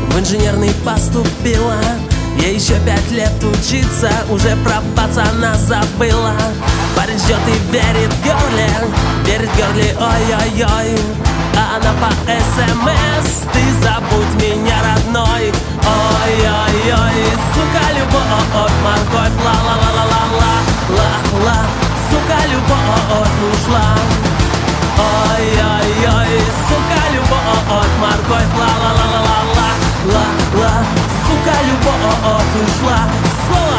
в инженерный поступила. Ей еще 5 лет учиться, уже про пацана забыла. Парень ждет и верит Герли, ой-ой-ой. А она по СМС: ты забудь меня, родной. Ой-ой-ой, сука, любовь, морковь, ла-ла-ла-ла-ла-ла-ла. Сука, любовь ушла. Ой-ой-ой, сука, любовь, морковь, ла-ла-ла-ла-ла-ла-ла. Сука, любовь ушла. Слово!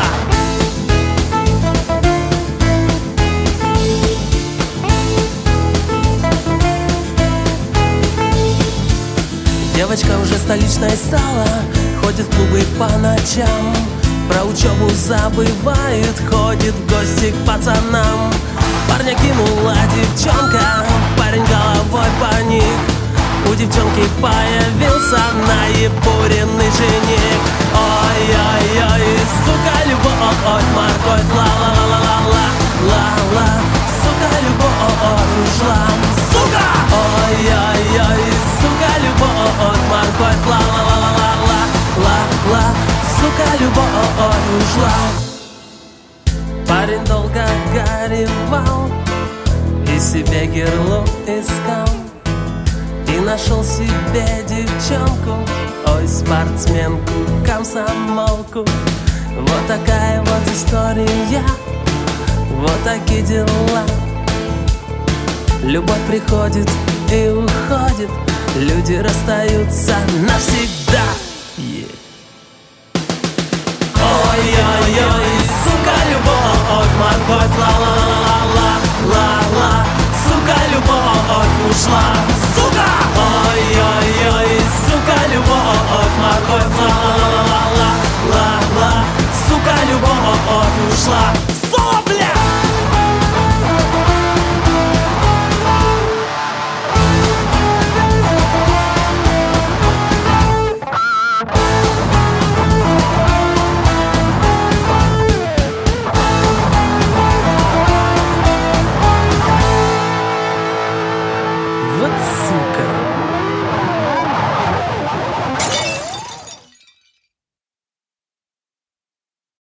Девочка уже столичной стала, ходит в клубы по ночам, про учебу забывает, ходит в гости к пацанам. Парня кинула девчонка, парень головой поник. У девчонки появился наебуренный жених. Ой-ой-ой, сука, любовь, морковь, ла-ла-ла-ла-ла-ла-ла. Сука, любовь ушла. Сука! Ой-ой-ой, сука, любовь, морковь, ла-ла-ла-ла-ла-ла-ла. Сука, любовь ушла. Парень долго горевал и себе герлу искал, и нашел себе девчонку, ой, спортсменку, комсомолку. Вот такая вот история, вот такие дела. Любовь приходит и уходит, люди расстаются навсегда.